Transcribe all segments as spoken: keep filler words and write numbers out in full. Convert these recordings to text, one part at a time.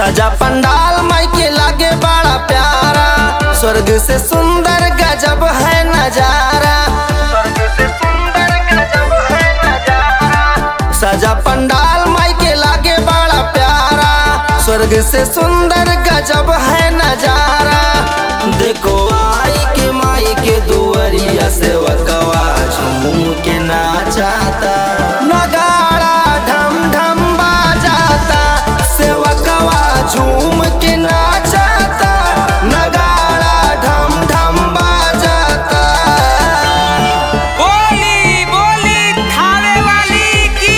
सजा पंडाल माई के लागे बड़ा प्यारा, स्वर्ग से सुंदर गजब है नजारा। स्वर्ग से सुंदर गजब है नजारा। सजा पंडाल माई के लागे बड़ा प्यारा, स्वर्ग से सुंदर गजब है नजारा। देखो आई के माई के दुआरिया सेवकवा झूम के नाचाता, नगाड़ा ढम ढम बाजाता, सेवकवा झूम के नाचाता, नगाड़ा ढम ढम बाजाता। बोली बोली थावे वाली की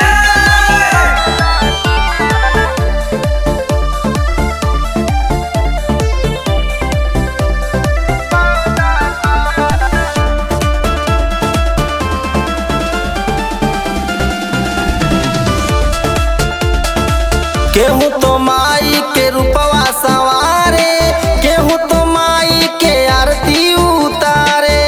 केहू तो माई के रूपवा सवारे, केहू तो माई के आरती उतारे।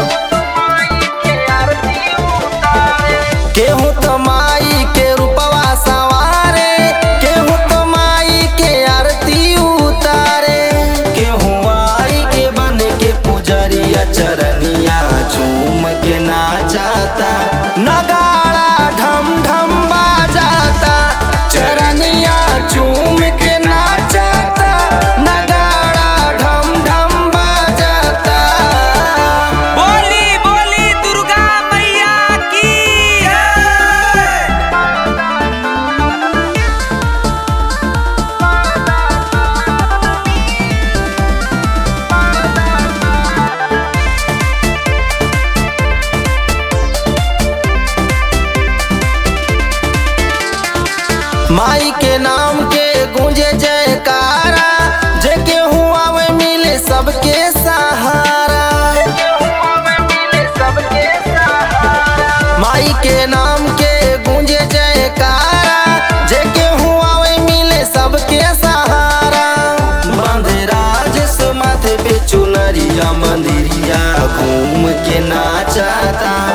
केहू तो माई के रूपवा सवारे, केहू तो माई के आरती उतारे। केहू आई के बन के पुजरिया चरनिया झूम के नाचाता, नगाड़ा ढम ढम बाजाता, चरनिया झूम के नाचाता, नगाड़ा ढम ढम बाजाता। बोली बोली दुर्गा मैया की माई के नाम के गूंजे जयकारा, जे केहू आवे मिले सबके सहारा। माई के नाम के गूंजे जयकारा, जे केहू आवे मिले सबके सहारा। बांधे राजेश माथे पे चुनरिया, मंदिरिया घूम के नाचाता,